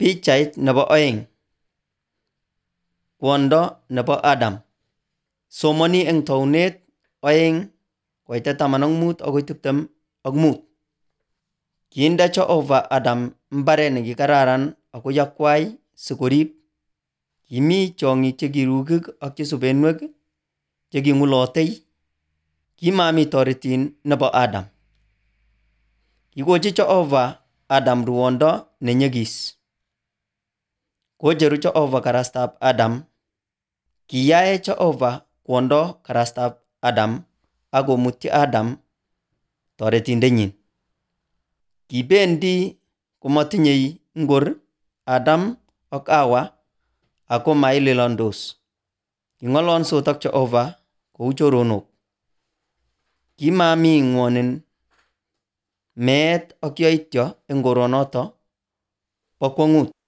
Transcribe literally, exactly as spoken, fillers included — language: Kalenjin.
Pichait nebo oeng. Kwondo nebo Adam. Somani eng taunet oeng koite taman ak mut agoi tiptem ak mut. Kinde Jehova Adam mbaret nekikararan ako yakwai sikorib. Kimi tiong'ik che kirukik ak chesubenwek che king'ulotei. Kimami toretin nebo Adam. Kikochi Jehova Adam ruondo nenyigis. Kocheru Jehova karastab Adam. Kiyae Jehova kwondo karastab Adam akomutyi Adam toretindenyin. Kibendi komatinyei ngor Adam ak Hawa ako maililondos. King'ololsot ak Jehova kou choronok. Kimami ng'wonin, meet ak yaityo eng koronoto bo kwong'ut.